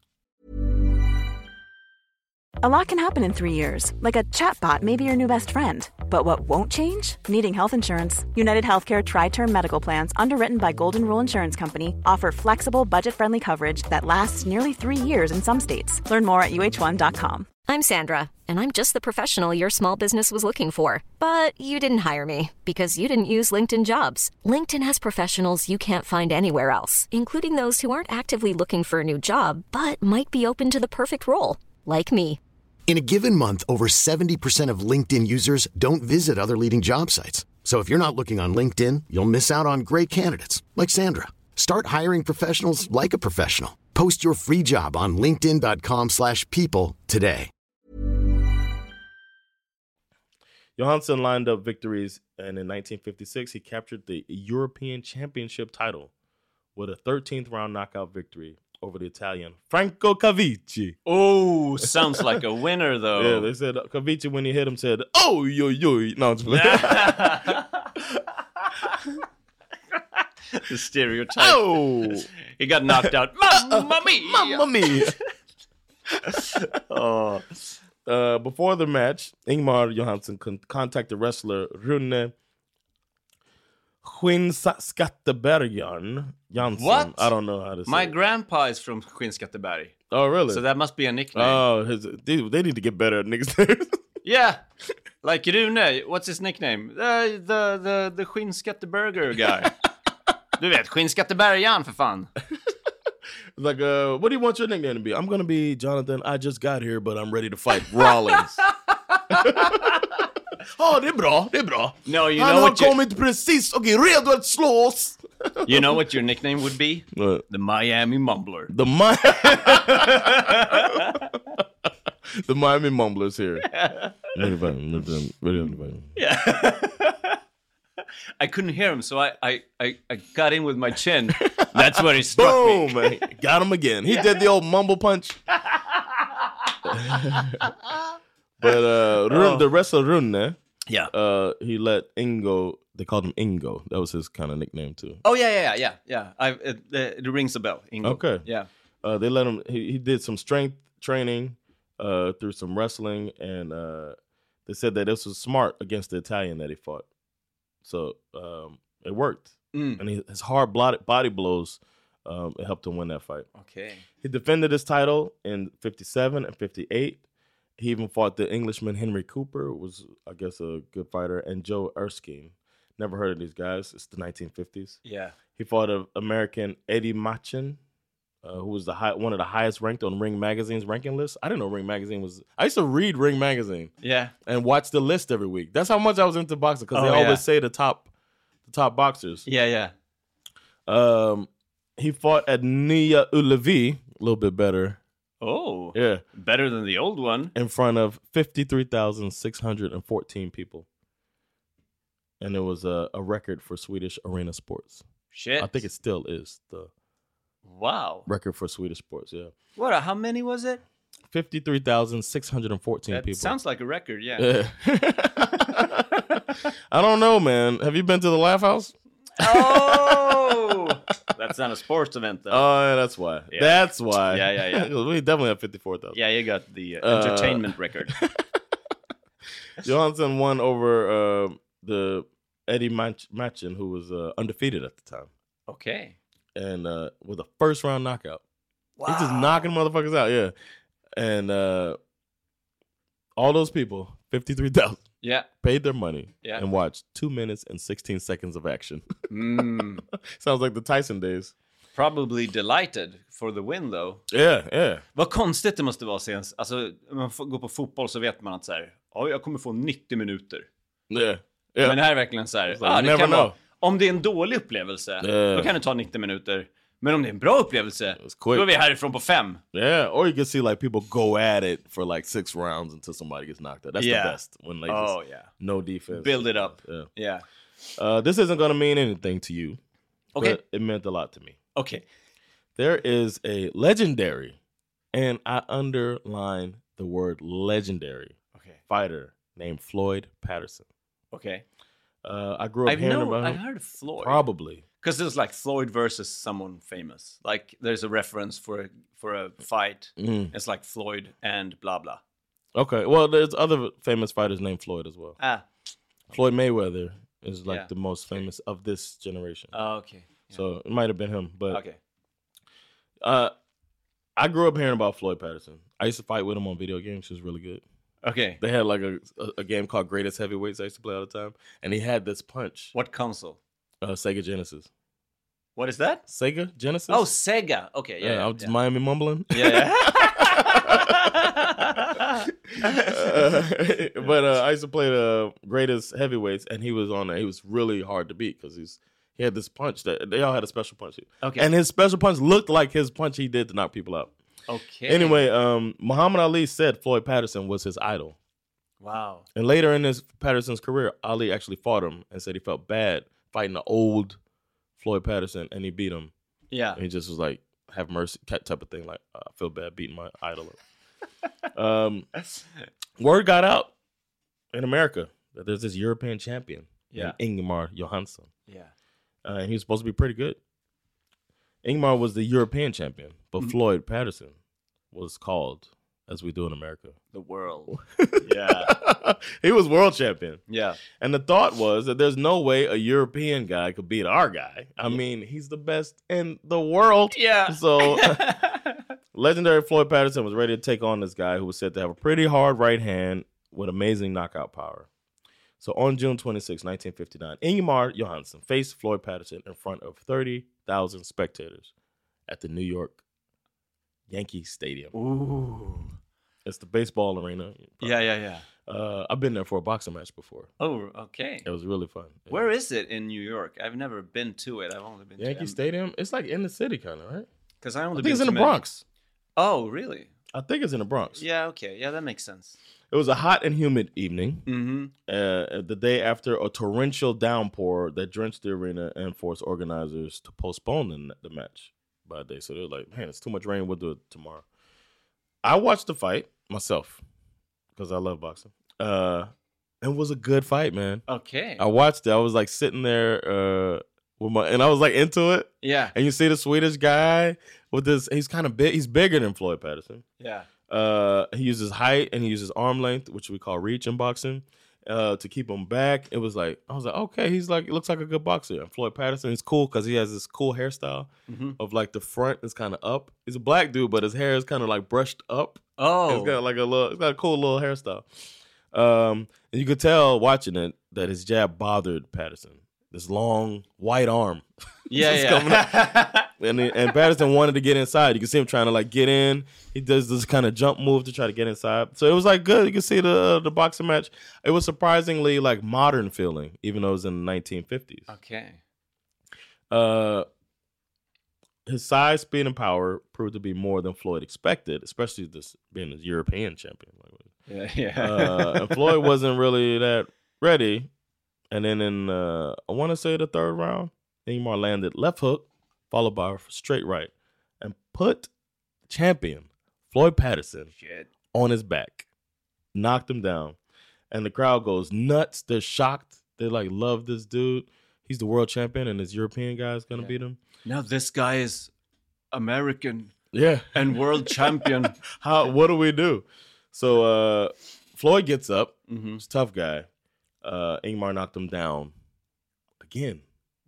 A lot can happen in three years, like a chatbot may be your new best friend. But what won't change? Needing health insurance. United Healthcare Tri-Term Medical Plans, underwritten by Golden Rule Insurance Company, offer flexible, budget-friendly coverage that lasts nearly three years in some states. Learn more at U H one dot com. I'm Sandra, and I'm just the professional your small business was looking for. But you didn't hire me because you didn't use LinkedIn Jobs. LinkedIn has professionals you can't find anywhere else, including those who aren't actively looking for a new job, but might be open to the perfect role, like me. In a given month, over seventy percent of LinkedIn users don't visit other leading job sites. So if you're not looking on LinkedIn, you'll miss out on great candidates like Sandra. Start hiring professionals like a professional. Post your free job on linkedin dot com slash people today. Johansson lined up victories, and in nineteen fifty-six, he captured the European Championship title with a thirteenth round knockout victory over the Italian Franco Cavici. Oh, sounds like a winner, though. Yeah, they said uh, Cavici, when he hit him, said, "Oh, yo, yo." No, it's The stereotype. Oh, He got knocked out. Mamma mia! mamma mia. Oh. Uh, before the match, Ingmar Johansson con- contacted wrestler Rune Skinnskattebergan Jansson. What? I don't know how to say My it. grandpa is from Skinnskatteberg. Oh, really? So that must be a nickname. Oh, his, they, they need to get better at niggas' names. Yeah. Like Rune. What's his nickname? Uh, the the the Skinnskatteberger guy. Du vet, Skinnskattebergan för fan. Like, uh, what do you want your nickname to be? I'm gonna be Jonathan. I just got here, but I'm ready to fight Rollins. Oh, det är bra, det är bra. No, you Han know har what you, kommit precis och är redo att slå oss. you know what your nickname would be? What? The Miami Mumbler. The Mi- The Miami Mumblers here. Yeah. I couldn't hear him, so I, I, I, I got in with my chin. That's where he struck Boom, me. man. Got him again. He did the old mumble punch. But uh, Rune, Oh. the wrestler Rune, Yeah. uh, he let Ingo, they called him Ingo. That was his kind of nickname too. Oh yeah, yeah, yeah, yeah. I it, it rings a bell. Ingo. Okay. Yeah. Uh, they let him, he, he did some strength training uh, through some wrestling, and uh, they said that this was smart against the Italian that he fought. So um, it worked. Mm. And he, his hard body, body blows, um, it helped him win that fight. Okay. He defended his title in fifty-seven and fifty-eight. He even fought the Englishman Henry Cooper, who was, I guess, a good fighter, and Joe Erskine. Never heard of these guys. It's the nineteen fifties. Yeah. He fought an American Eddie Machen, uh, who was the high, one of the highest ranked on Ring Magazine's ranking list. I didn't know Ring Magazine was... I used to read Ring Magazine Yeah. and watch the list every week. That's how much I was into boxing, because Oh, they yeah. always say the top the top boxers. Yeah, yeah. Um, he fought at Nya Ullevi, a little bit better. Oh. Yeah. Better than the old one. In front of fifty-three thousand six hundred fourteen people. And it was a, a record for Swedish arena sports. Shit. I think it still is the Wow. record for Swedish sports, yeah. What? How many was it? fifty-three thousand six hundred fourteen That people. sounds like a record. Yeah. Yeah. I don't know, man. Have you been to the Laugh House? Oh. That's not a sports event, though. Oh, yeah, that's why. Yeah. That's why. Yeah, yeah, yeah. We definitely have fifty-four thousand. Yeah, you got the uh, Uh, entertainment record. Johansson won over uh, the Eddie Mach- Machin, who was uh, undefeated at the time, Okay. and uh, with a first round knockout. Wow. He's just knocking motherfuckers out, yeah. And uh, all those people, fifty-three thousand, Yeah. paid their money Yeah. and watched two minutes and sixteen seconds of action. Mm. Sounds like the Tyson days. Probably delighted for the win, though. Yeah, yeah. Vad konstigt det måste vara sen. Alltså, om man får gå på fotboll så vet man att så här, ja, jag kommer få nittio minuter. Yeah, yeah. Men det här är verkligen så här, like, ah, you det never kan know. vara, om det är en dålig upplevelse, Yeah. då kan det ta nittio minuter. Men om det är en bra upplevelse, quick. då är vi härifrån på fem. Yeah, or you can see like people go at it for like six rounds until somebody gets knocked out. That's Yeah. the best. When like Oh, just yeah. no defense. Build it up. Yeah. Yeah. Uh, this isn't going to mean anything to you. Okay. But it meant a lot to me. Okej. There is a legendary, and I underline the word legendary, Okej. fighter named Floyd Patterson. Okej. Uh, I grew up I've hearing know, about I've him. heard of Floyd. Probably. Because there's like Floyd versus someone famous. Like there's a reference for a, for a fight. Mm. It's like Floyd and blah blah. Okay. Well, there's other famous fighters named Floyd as well. Ah. Floyd Mayweather is like Yeah. the most famous of this generation. Oh, okay. Yeah. So it might have been him, but Okay. uh, I grew up hearing about Floyd Patterson. I used to fight with him on video games. He was really good. Okay. They had like a, a, a game called Greatest Heavyweights I used to play all the time, and he had this punch. What console? Uh, Sega Genesis. What is that? Sega Genesis. Oh, Sega. Okay. Yeah. yeah, yeah, I was yeah. Miami mumbling. Yeah, yeah. Uh, but uh, I used to play the Greatest Heavyweights, and he was on there. He was really hard to beat because he's he had this punch that they all had a special punch. Okay. And his special punch looked like his punch he did to knock people out. Okay. Anyway, um, Muhammad Ali said Floyd Patterson was his idol. Wow. And later in his Patterson's career, Ali actually fought him and said he felt bad fighting the old Floyd Patterson, and he beat him. Yeah. And he just was like, have mercy, type of thing. Like, uh, I feel bad beating my idol up. um, word got out in America that there's this European champion, Yeah. named Ingemar Johansson. Yeah. Uh, and he was supposed to be pretty good. Ingmar was the European champion, but Mm-hmm. Floyd Patterson was called, as we do in America, The world. Yeah. he was world champion. Yeah. And the thought was that there's no way a European guy could beat our guy. I mean, he's the best in the world. Yeah. So legendary Floyd Patterson was ready to take on this guy who was said to have a pretty hard right hand with amazing knockout power. So on June twenty-sixth, nineteen fifty-nine, Ingemar Johansson faced Floyd Patterson in front of thirty thousand spectators at the New York Yankee Stadium. Ooh. It's the baseball arena. Yeah, yeah, yeah. Uh, I've been there for a boxing match before. Oh, okay. It was really fun. Yeah. Where is it in New York? I've never been to it. I've only been Yankee to Stadium? It's like in the city, kind of, right? Because I only I think it's been in to the many- Bronx. Oh, really? I think it's in the Bronx. Yeah. Okay. Yeah, that makes sense. It was a hot and humid evening. Mm-hmm. Uh, the day after a torrential downpour that drenched the arena and forced organizers to postpone the, the match by a day. So they're like, man, it's too much rain. We'll do it tomorrow. I watched the fight myself because I love boxing. Uh, it was a good fight, man. Okay. I watched it. I was like sitting there uh, with my, and I was like into it. Yeah. And you see the Swedish guy with this, he's kind of big. He's bigger than Floyd Patterson. Yeah. Uh, he uses height and he uses arm length, which we call reach in boxing, uh, to keep him back. It was like, I was like, okay, he's like, it looks like a good boxer. And Floyd Patterson is cool because he has this cool hairstyle Mm-hmm. of like the front is kind of up. He's a black dude, but his hair is kind of like brushed up. Oh. It's got like a little, it's got a cool little hairstyle. Um, and you could tell watching it that his jab bothered Patterson. This long white arm. Yeah, Just yeah. coming up. And, and Patterson wanted to get inside. You can see him trying to like get in. He does this kind of jump move to try to get inside. So it was like good. You can see the the boxing match. It was surprisingly like modern feeling, even though it was in the nineteen fifties. Okay. Uh, his size, speed, and power proved to be more than Floyd expected, especially this being a European champion. Yeah, yeah. Uh, and Floyd wasn't really that ready. And then in, uh, I want to say the third round, Ingmar landed left hook, followed by a straight right, and put champion Floyd Patterson Shit. on his back, knocked him down. And the crowd goes nuts. They're shocked. They like love this dude. he's the world champion and his European guy is gonna Yeah. beat him. Now this guy is American Yeah. and world champion. How? What do we do? So uh, Floyd gets up. Mhm. He's a tough guy. Uh, Ingmar knocked him down again.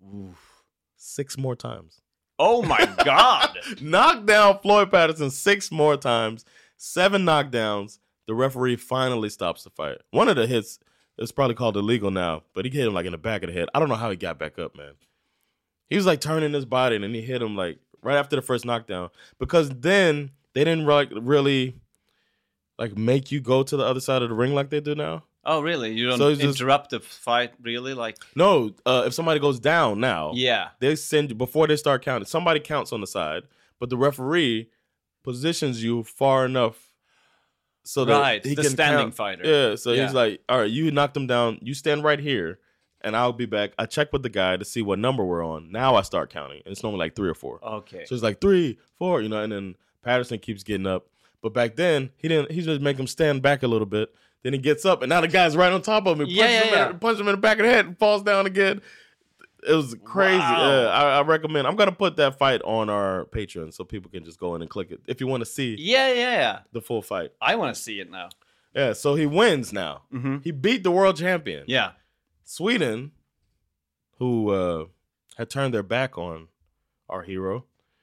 Six more times. Oh my god! Knocked down Floyd Patterson six more times. Seven knockdowns. The referee finally stops the fight. One of the hits is probably called illegal now, but he hit him like in the back of the head. I don't know how he got back up, man. He was like turning his body, and then he hit him like right after the first knockdown. Because then they didn't like really like make you go to the other side of the ring like they do now. Oh really? You don't So it's just- interrupt the fight, really? Like No, uh, if somebody goes down now, yeah. they send you before they start counting. Somebody counts on the side, but the referee positions you far enough so that Right, he the can standing count. fighter. Yeah, so Yeah. he's like, "All right, you knocked him down. You stand right here, and I'll be back." I check with the guy to see what number we're on. Now I start counting, and it's normally like three or four. Okay. So it's like three, four, you know, and then Patterson keeps getting up. But back then, he didn't. He just make him stand back a little bit. Then he gets up, and now the guy's right on top of him. He Yeah, punches, yeah, him, yeah. In, punches him in the back of the head and falls down again. It was crazy. Wow. Yeah, I, I recommend. I'm gonna put that fight on our Patreon so people can just go in and click it if you want to see Yeah, yeah, yeah. the full fight. I want to see it now. Yeah, so he wins now. Mhm. He beat the world champion. Yeah. Sweden, who uh, had turned their back on our hero,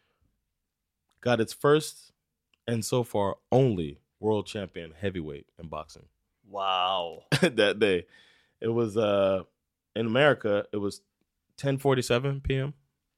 got its first and so far only world champion heavyweight in boxing Wow. that day. It was uh, in America. It was ten forty-seven p.m.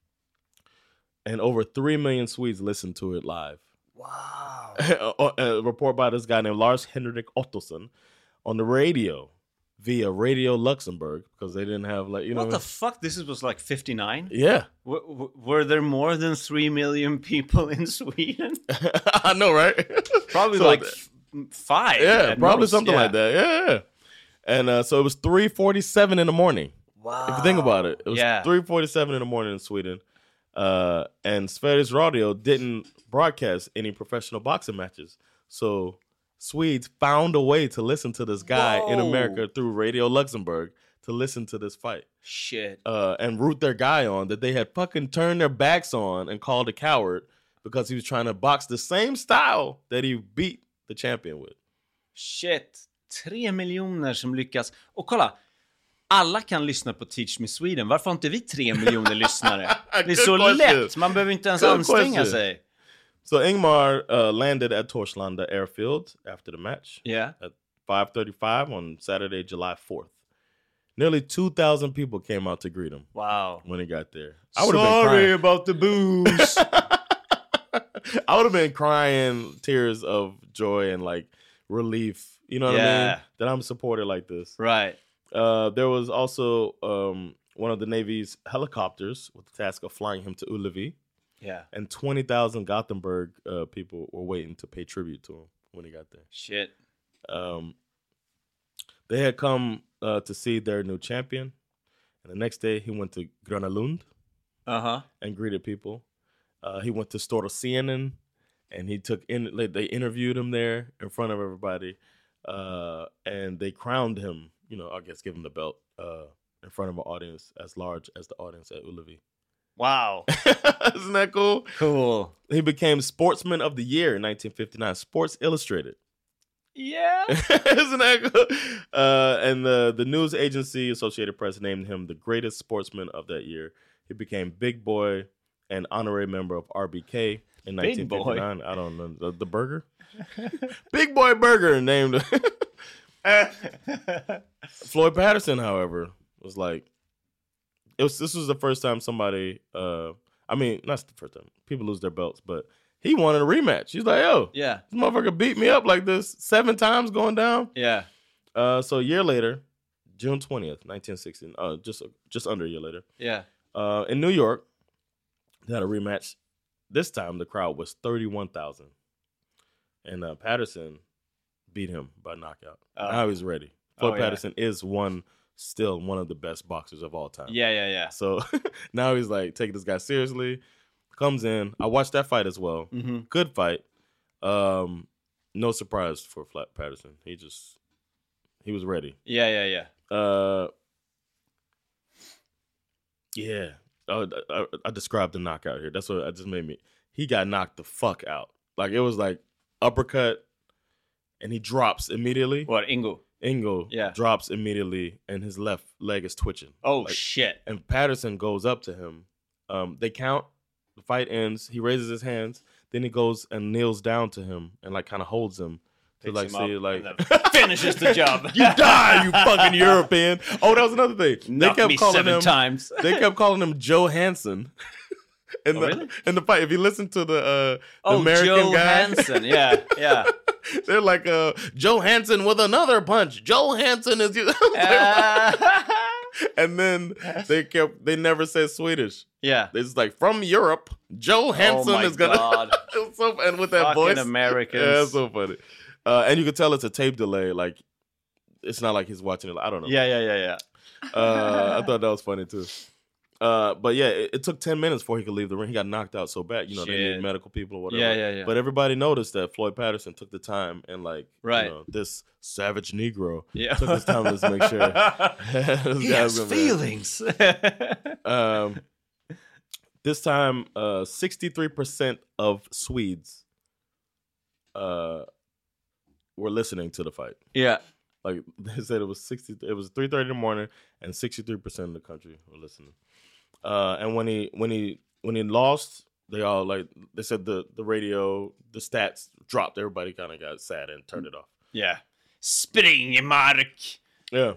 and over three million Swedes listened to it live. Wow. a, a report by this guy named Lars Henrik Ottosson on the radio via Radio Luxembourg because they didn't have like you know What the fuck? This was like fifty-nine? yeah. W- w- were there more than three million people in Sweden? I know, right? Probably So like th- f- five. yeah, at probably most, something yeah. like that. Yeah, and uh, so it was three forty-seven in the morning. Wow. If you think about it, it was Yeah. three forty-seven in the morning in Sweden, uh, and Sveriges Radio didn't broadcast any professional boxing matches, so Swedes found a way to listen to this guy in Whoa. America through Radio Luxembourg to listen to this fight. Shit. Uh, and root their guy on that they had fucking turned their backs on and called a coward because he was trying to box the same style that he beat the champion with. Shit. Tre miljoner som lyckas. Och kolla. Alla kan lyssna på Teach Me Sweden. Varför har inte vi tre miljoner lyssnare? Det är Good så question. lätt. Man behöver inte ens Good anstränga question. sig. So Ingmar uh, landed at Torslanda Airfield after the match Yeah. at five thirty-five on Saturday, July fourth. Nearly two thousand people came out to greet him Wow. when he got there. I would have been Sorry crying. about the booze. I would have been crying tears of joy and like relief. You know what I Yeah. mean? That I'm supported like this. Right. Uh, there was also um, one of the Navy's helicopters with the task of flying him to Ullevi, Yeah. and twenty thousand Gothenburg uh, people were waiting to pay tribute to him when he got there. Shit. Um, they had come uh, to see their new champion, and the next day he went to Gröna Lund Uh-huh. and greeted people. Uh, he went to Stora Scenen, and he took in. Like, they interviewed him there in front of everybody, uh, and they crowned him. You know, I guess give him the belt uh, in front of an audience as large as the audience at Ullevi. Wow. Isn't that cool? Cool. He became Sportsman of the Year in nineteen fifty-nine. Sports Illustrated. Yeah. Isn't that good? Uh, and the, the news agency Associated Press named him the greatest sportsman of that year. He became Big Boy and honorary member of R B K in Big nineteen Boy? fifty-nine. I don't know. The, the burger? Big Boy Burger named Floyd Patterson, however, was like, it was. This was the first time somebody, uh, I mean, not the first time. People lose their belts, but he wanted a rematch. He's like, yo, Yeah. this motherfucker beat me up like this seven times going down. Yeah. Uh, so a year later, June twentieth, nineteen sixty, uh, just just under a year later, Yeah. uh, in New York, they had a rematch. This time, the crowd was thirty-one thousand, and uh, Patterson beat him by knockout. Oh. Now he's ready. Floyd Oh, yeah. Patterson is one, still one of the best boxers of all time. Yeah, yeah, yeah. So now he's like taking this guy seriously. Comes in. I watched that fight as well. Mm-hmm. Good fight. Um, no surprise for Flat Patterson. He just he was ready. Yeah, yeah, yeah. Uh, Yeah. Uh, I, I described the knockout here. That's what I just made me. He got knocked the fuck out. Like, it was like uppercut, and he drops immediately. What, Ingo? Ingo Yeah. drops immediately, and his left leg is twitching. Oh, like, shit. And Patterson goes up to him. Um, they count. The fight ends. He raises his hands. Then he goes and kneels down to him and like kind of holds him to Picks like him say up like and then finishes the job. You die, you fucking European. Oh, that was another thing. Knock they kept me calling seven him times. They kept calling him Joe Hansen. In Oh, the really? in the fight, if you listen to the, uh, the Oh, American Joe guy, Hansen. Yeah, yeah. they're like uh, Joe Hansen with another punch. Joe Hansen is you. Uh, And then they kept they never said Swedish. yeah. They just like from Europe. Joe Hansen oh my is gonna. God. It was so, and with that Fucking voice, Americans. yeah, it's so funny. Uh, and you could tell it's a tape delay. Like it's not like he's watching it. I don't know. Yeah, yeah, yeah, yeah. Uh, I thought that was funny too. Uh, but yeah, it, it took ten minutes before he could leave the ring. He got knocked out so bad. You know, they Shit. need medical people or whatever. Yeah, yeah, yeah. But everybody noticed that Floyd Patterson took the time and like, Right. you know, this savage Negro Yeah. took his time to make sure. This He guy's has gonna be- feelings. Um, this time, uh, sixty-three percent of Swedes uh, were listening to the fight. yeah. Like they said, it was sixty. It was three thirty in the morning, and sixty-three percent of the country were listening. Uh, and when he when he when he lost, they all like they said the the radio the stats dropped. Everybody kind of got sad and turned it off. Yeah. Springemark. Yeah,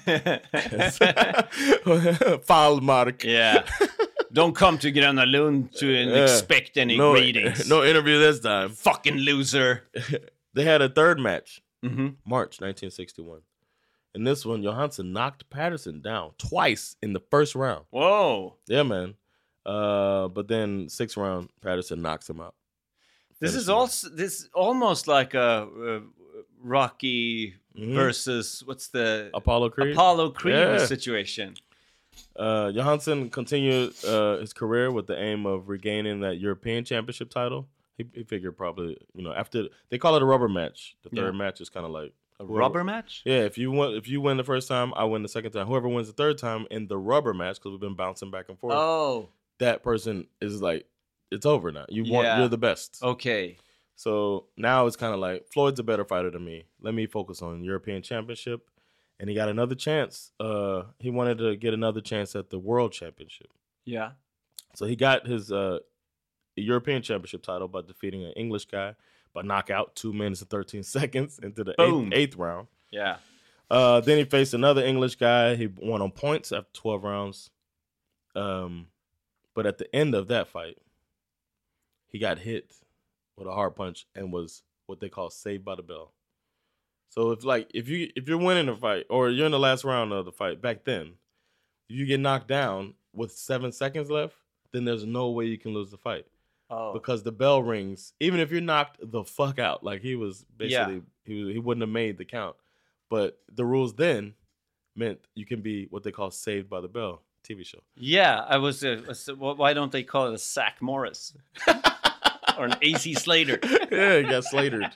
Falmark. Yeah. Don't come to Gröna Lund to Yeah. expect any No, greetings. no interview this time. Fucking loser. They had a third match, Mm-hmm. March nineteen sixty-one. In this one, Johansson knocked Patterson down twice in the first round. Whoa. Yeah, man. Uh, but then sixth round, Patterson knocks him out. This Finishes is him. also this almost like a uh, Rocky Mhm. versus what's the Apollo Creed. Apollo Creed Yeah. situation. Uh, Johansson continued uh, his career with the aim of regaining that European Championship title. He, he figured probably, you know, after they call it a rubber match. The third Yeah. match is kind of like a Rubber match? Yeah, if you win, if you win the first time, I win the second time. Whoever wins the third time in the rubber match, because we've been bouncing back and forth, Oh, that person is like, it's over now. You want, Yeah. you're the best. okay. So now it's kind of like Floyd's a better fighter than me. Let me focus on European Championship, and he got another chance. Uh, he wanted to get another chance at the World Championship, Yeah. so he got his uh, European Championship title by defeating an English guy by knockout, two minutes and thirteen seconds into the Boom. eighth, eighth round. Yeah. Uh, then he faced another English guy. He won on points after twelve rounds. Um, but at the end of that fight, he got hit with a hard punch and was what they call saved by the bell. So if like if you if you're winning a fight or you're in the last round of the fight back then, if you get knocked down with seven seconds left, then there's no way you can lose the fight. Oh. Because the bell rings, even if you're knocked the fuck out, like he was basically, Yeah. he he wouldn't have made the count. But the rules then meant you can be what they call saved by the bell T V show. Yeah, I was. Uh, was- wh- why don't they call it a Sack Morris or an A C Slater? Yeah, he got slatered.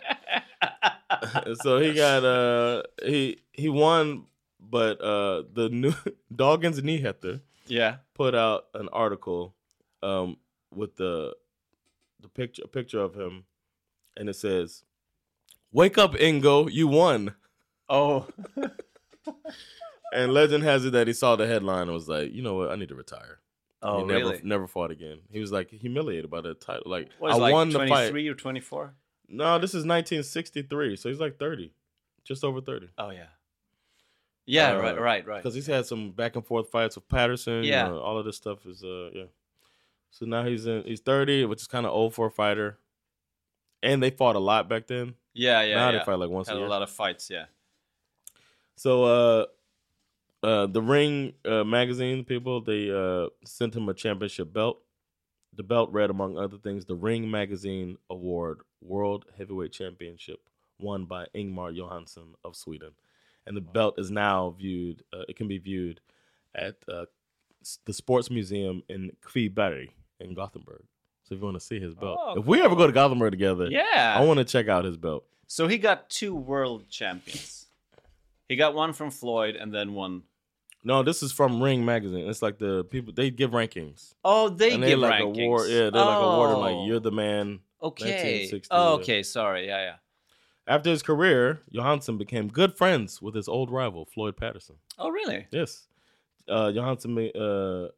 So he got uh he he won, but uh the new Dagens Nyheter Yeah. put out an article um with the the picture a picture of him, and it says, "Wake up, Ingo, you won." Oh. And legend has it that he saw the headline and was like, you know what, I need to retire. Oh, he never really? never fought again. He was like humiliated by the title. Like, Was I it like won the fight. twenty-three or twenty-four? No, this is nineteen sixty-three, so he's like thirty, just over thirty. Oh yeah. Yeah. Uh, right. Right. Right. Because he's had some back and forth fights with Patterson. Yeah. You know, all of this stuff is uh yeah. So now he's in he's thirty, which is kind of old for a fighter. And they fought a lot back then. Yeah. Yeah. now yeah. they fight like once Had a a year. lot of fights. Yeah. So uh uh the Ring uh, magazine people, they uh sent him a championship belt. The belt read, among other things, the Ring Magazine Award World Heavyweight Championship, won by Ingmar Johansson of Sweden. And the belt is now viewed, uh, it can be viewed at uh, s- the Sports Museum in Kviberg in Gothenburg. So if you want to see his belt. Oh, if we ever go to Gothenburg together, Yeah. I want to check out his belt. So he got two world champions. He got one from Floyd and then one. No, this is from Ring Magazine. It's like the people, they give rankings. Oh, they and give like rankings. Award, yeah, they're oh. like awarding like, you're the man. Okay. nineteen sixty, Oh, yeah. okay. Sorry. Yeah, yeah. After his career, Johansson became good friends with his old rival, Floyd Patterson. Oh, really? Yes. Uh, Johansson, uh,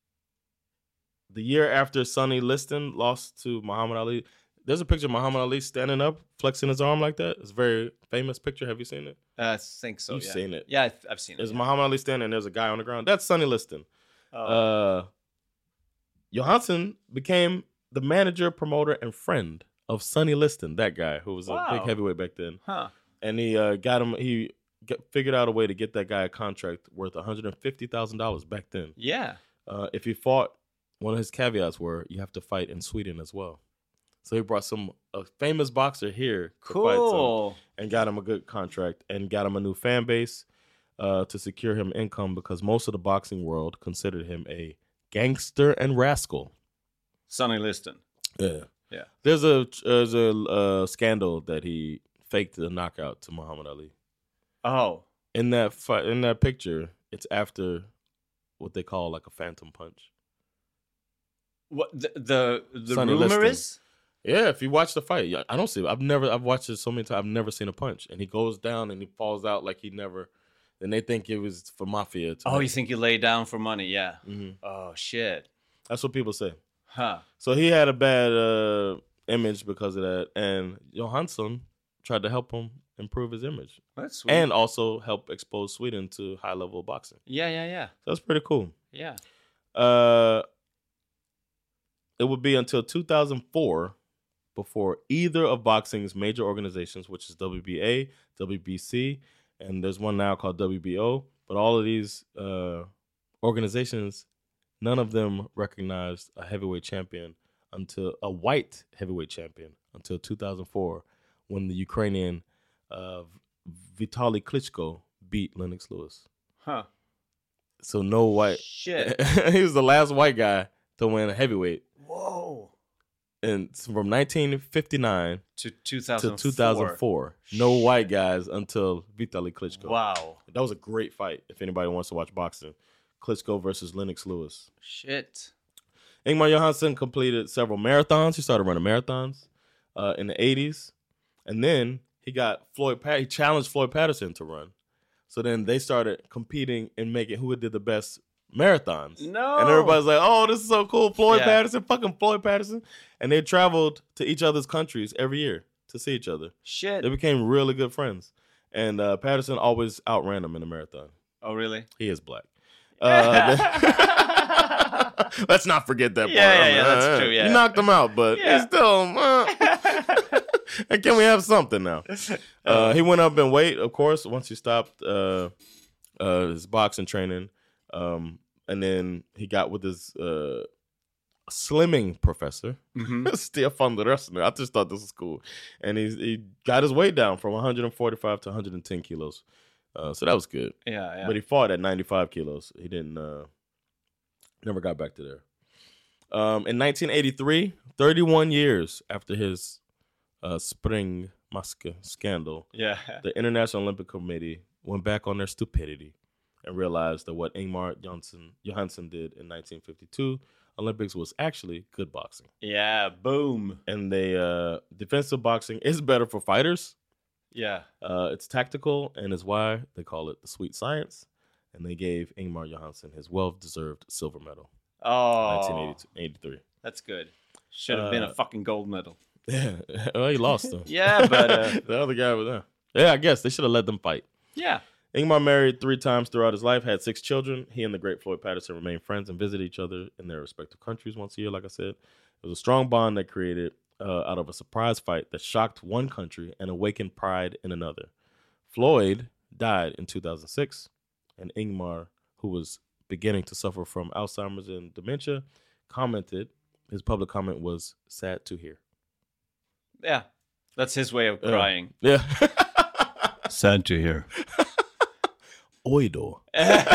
the year after Sonny Liston lost to Muhammad Ali, there's a picture of Muhammad Ali standing up, flexing his arm like that. It's a very famous picture. Have you seen it? Uh, I think so. You've yeah. seen it. Yeah, I've, I've seen There's it. Yeah. Muhammad Ali standing, and there's a guy on the ground. That's Sonny Liston. Oh. Uh, Johansson became the manager, promoter, and friend of Sonny Liston, that guy who was Wow. a big heavyweight back then. Huh. And he uh, got him. He get, figured out a way to get that guy a contract worth one hundred fifty thousand dollars back then. Yeah. Uh, if he fought, one of his caveats were you have to fight in Sweden as well. So he brought some a famous boxer here to fight Cool. some, and got him a good contract and got him a new fan base uh, to secure him income because most of the boxing world considered him a gangster and rascal. Sonny Liston. Yeah. Yeah. There's a there's a uh, scandal that he faked the knockout to Muhammad Ali. Oh. In that fight, in that picture, it's after what they call like a phantom punch. What the the, the Sonny rumor Liston. is? Yeah, if you watch the fight, yeah, I don't see. I've never. I've watched it so many times. I've never seen a punch, and he goes down and he falls out like he never. Then they think it was for mafia. To Oh, make- you think you lay down for money? Yeah. Mhm. Oh shit. That's what people say. Huh. So he had a bad uh, image because of that, and Johansson tried to help him improve his image, That's sweet. and also help expose Sweden to high level boxing. yeah, yeah, yeah, So that's pretty cool. yeah. Uh, it would be until two thousand four before either of boxing's major organizations, which is W B A, W B C, and there's one now called W B O, but all of these uh, organizations, none of them recognized a heavyweight champion until a white heavyweight champion until two thousand four, when the Ukrainian uh, Vitaly Klitschko beat Lennox Lewis. Huh. So no white. Shit. He was the last white guy to win a heavyweight. Whoa. And from nineteen fifty-nine To two thousand to two thousand four, no white guys until Vitaly Klitschko. Wow. That was a great fight if anybody wants to watch boxing. Klitschko versus Lennox Lewis. Shit. Ingmar Johansson completed several marathons. He started running marathons uh, in the eighties. And then he got Floyd Pat- he challenged Floyd Patterson to run. So then they started competing and making who did the best marathons. No. And everybody's like, oh, this is so cool. Floyd Yeah. Patterson, fucking Floyd Patterson. And they traveled to each other's countries every year to see each other. Shit. They became really good friends. And uh, Patterson always outran him in the marathon. Oh, really? He is black. Uh, let's not forget that part. Yeah, yeah, I mean, yeah, that's uh, true, yeah. He knocked him out, but Yeah. he's still. Uh, and can we have something now? Uh, he went up in weight, of course, once he stopped uh, uh, his boxing training. Um, and then he got with his uh, slimming professor, Mm-hmm. Stefan Rössner. I just thought this was cool. And he's, he got his weight down from one forty-five to one hundred ten kilos. Uh, so that was good. Yeah, yeah. But he fought at ninety-five kilos. He didn't, uh, never got back to there. Um, in nineteen eighty-three, thirty-one years after his uh, Spring Maske scandal, yeah. the International Olympic Committee went back on their stupidity and realized that what Ingmar Johansson, Johansson did in nineteen fifty-two Olympics was actually good boxing. Yeah, boom. And they, uh, defensive boxing is better for fighters. Yeah. Uh, it's tactical and is why they call it the sweet science. And they gave Ingmar Johansson his well-deserved silver medal. Oh. nineteen eighty-three. That's good. Should have been a Uh, fucking gold medal. Yeah, well, he lost though. Yeah, but uh, the other guy was there. Yeah, I guess they should have let them fight. yeah. Ingmar married three times throughout his life, had six children. He and the great Floyd Patterson remained friends and visited each other in their respective countries once a year, like I said. It was a strong bond that created uh, out of a surprise fight that shocked one country and awakened pride in another. Floyd died in two thousand six, and Ingmar, who was beginning to suffer from Alzheimer's and dementia, commented, his public comment was, sad to hear. Yeah. That's his way of Yeah. crying. Yeah. Sad to hear. Oido.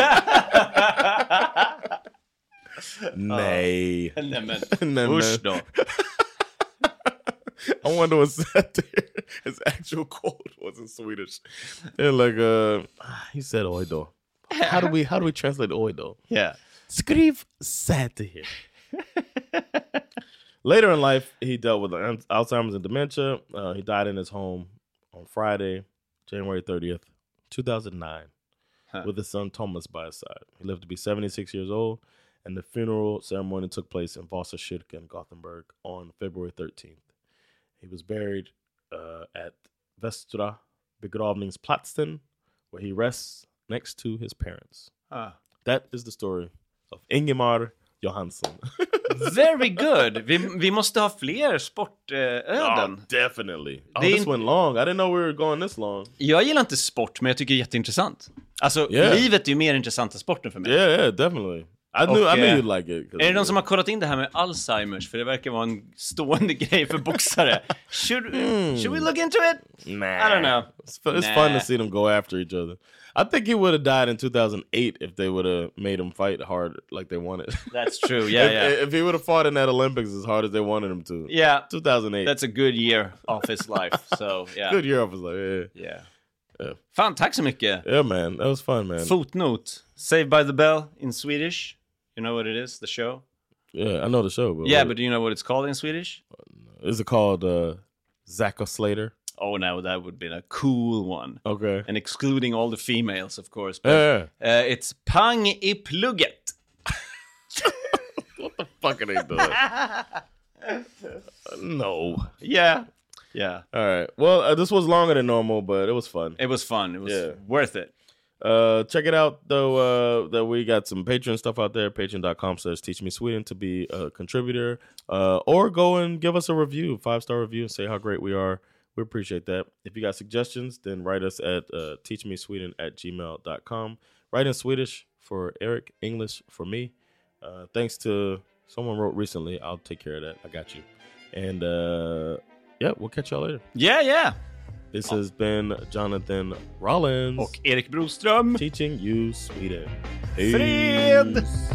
Nej. Nämen. Nej, Usch men- då. I wonder what sad to hear. His actual quote was in Swedish. And like, uh, he said oido. how do we how do we translate oj though? Yeah. Skriv sättighet. Later in life, he dealt with Alzheimer's and dementia. Uh, he died in his home on Friday, January thirtieth, two thousand nine, huh. with his son Thomas by his side. He lived to be seventy-six years old, and the funeral ceremony took place in Vasakyrkan, Gothenburg, on February thirteenth. He was buried uh, at Västra begravningsplatsen, where he rests next to his parents. Ah. That is the story of Ingemar Johansson. Very good. Vi, vi måste ha fler sportöden. Oh, definitely. Oh, Det this went long. I didn't know we were going this long. Jag gillar inte sport, men jag tycker det är jätteintressant. Alltså, Yeah. livet är ju mer intressant än sporten för mig. Yeah, yeah, definitely. I knew, Och, I knew eh, you'd like it. Är det någon som har kollat in det här med Alzheimers? För det verkar vara en stående grej för boxare. Should, should we look into it? Nah. I don't know. It's, fu- it's Nah. fun to see them go after each other. I think he would have died in two thousand eight if they would have made him fight hard like they wanted. That's true, yeah, if, yeah. If he would have fought in that Olympics as hard as they wanted him to. Yeah. two thousand eight. That's a good year of his life. So, yeah. Good year of his life, yeah. Yeah. Yeah. Fan, tack så mycket. Yeah, man. That was fun, man. Fotnote. Saved by the Bell in Swedish. You know what it is, the show? Yeah, I know the show. But Yeah, what- but do you know what it's called in Swedish? Is it called uh, Zach Slater? Oh, no, that would be a cool one. Okay. And excluding all the females, of course. But, Yeah. uh, it's Pang i plugget. What the fuck are they doing? No. Yeah. Yeah. All right. Well, uh, this was longer than normal, but it was fun. It was fun. It was Yeah. worth it. Uh, check it out, though, uh, that we got some Patreon stuff out there, patreon.com slash teach me Sweden to be a contributor, uh, or go and give us a review, five-star review, and say how great we are. We appreciate that. If you got suggestions, then write us at uh, teachmesweden at gmail dot com. Write in Swedish for Eric, English for me. Uh, thanks to someone wrote recently. I'll take care of that. I got you. And, uh, yeah, we'll catch y'all later. Yeah, yeah. This has been Jonathan Rollins. Och Erik Broström. Teaching you Sweden. Fred! Peace.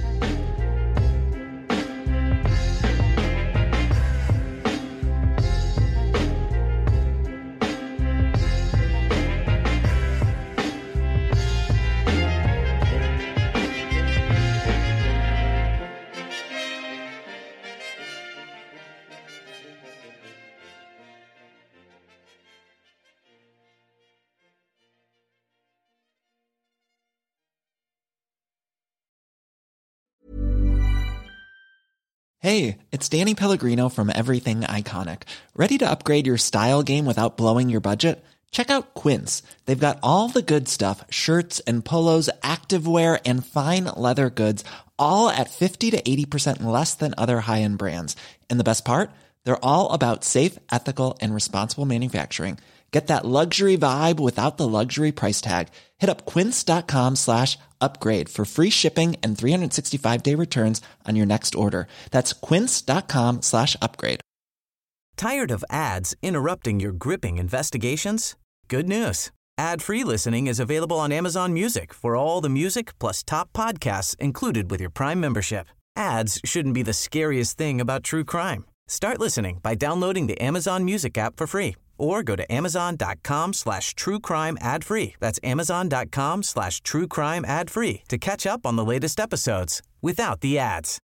Hey, it's Danny Pellegrino from Everything Iconic. Ready to upgrade your style game without blowing your budget? Check out Quince. They've got all the good stuff, shirts and polos, activewear, and fine leather goods, all at fifty to eighty percent less than other high-end brands. And the best part? They're all about safe, ethical, and responsible manufacturing. Get that luxury vibe without the luxury price tag. Hit up quince.com slash upgrade for free shipping and three sixty-five day returns on your next order. That's quince.com slash upgrade. Tired of ads interrupting your gripping investigations? Good news. Ad-free listening is available on Amazon Music for all the music plus top podcasts included with your Prime membership. Ads shouldn't be the scariest thing about true crime. Start listening by downloading the Amazon Music app for free or go to amazon.com slash true crime ad free. That's amazon.com slash true crime ad free to catch up on the latest episodes without the ads.